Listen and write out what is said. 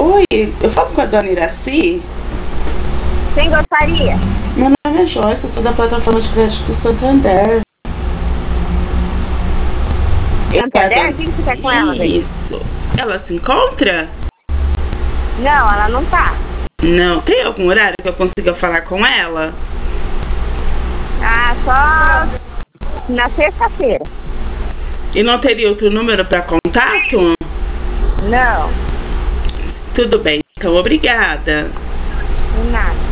Oi, eu falo com a dona Iraci? Quem gostaria? Meu nome é Joyce, eu sou da plataforma de crédito do Santander. Santander? O que você quer com ela, velho? Isso. Ela se encontra? Não, ela não tá. Não. Tem algum horário que eu consiga falar com ela? Ah, só na sexta-feira. E não teria outro número para contato? Não, Tudo bem, então obrigada. não nada.